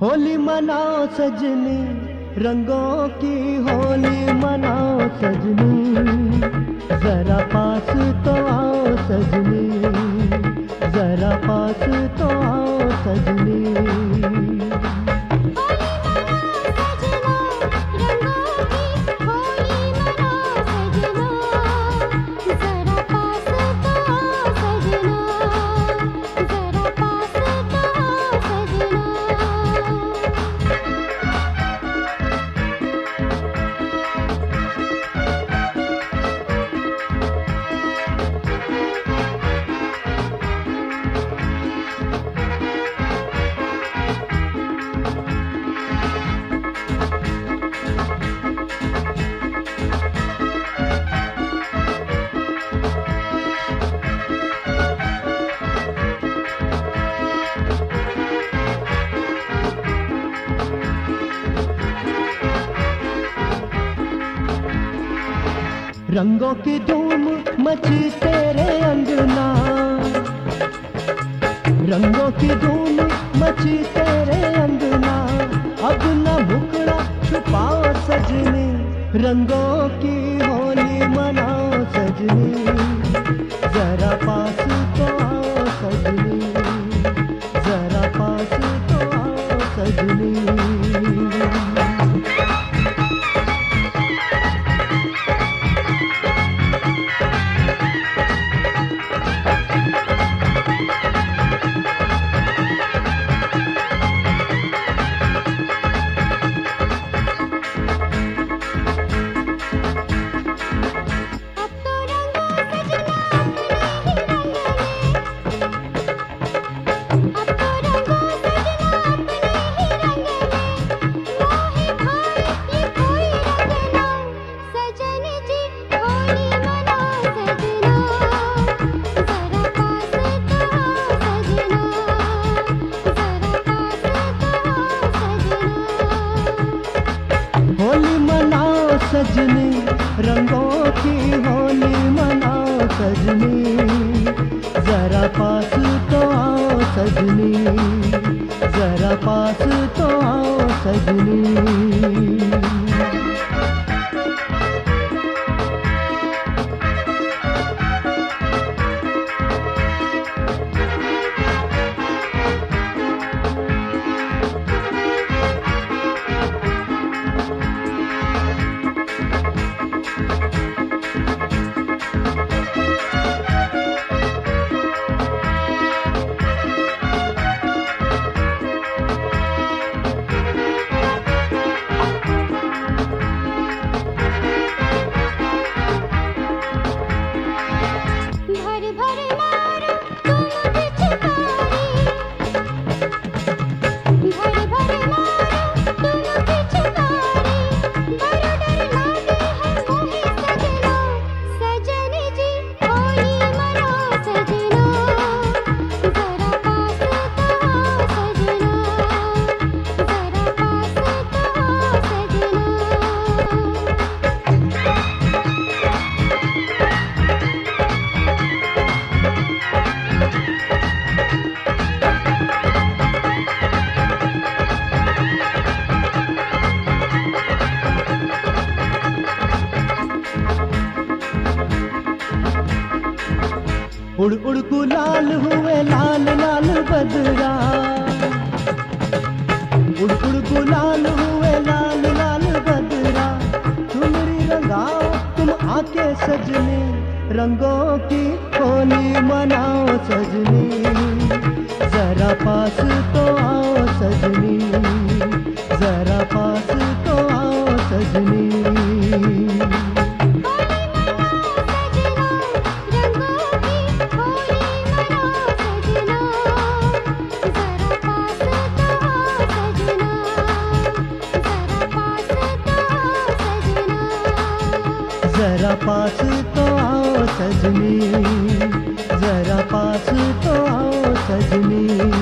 होली मनाओ सजनी, रंगों की होली मनाओ सजनी, जरा पास तो आओ सजनी, जरा पास तो आओ सजनी। रंगों की धूम मची तेरे अंगना, रंगों की धूम मची तेरे अंगना, अब न मुखड़ा छुपाओ सजनी, रंगों की होली मनाओ सजनी, जरा पास तो आओ सजनी, जरा पास तो आओ सजनी। सजनी, रंगों की होली मनाओ सजनी, जरा पास तो आओ सजनी, जरा पास तो आओ सजनी। उड़ उड़ गुलाल हुए लाल लाल बदरा, उड़ उड़ गुलाल हुए लाल लाल बदरा, चुनरी रंगाओ तुम आके सजनी, रंगों की होली मनाओ सजनी, जरा पास तो आओ सजनी, जरा पास तो आओ सजनी। जरा पास तो आओ सजनी, जरा पास तो आओ सजनी।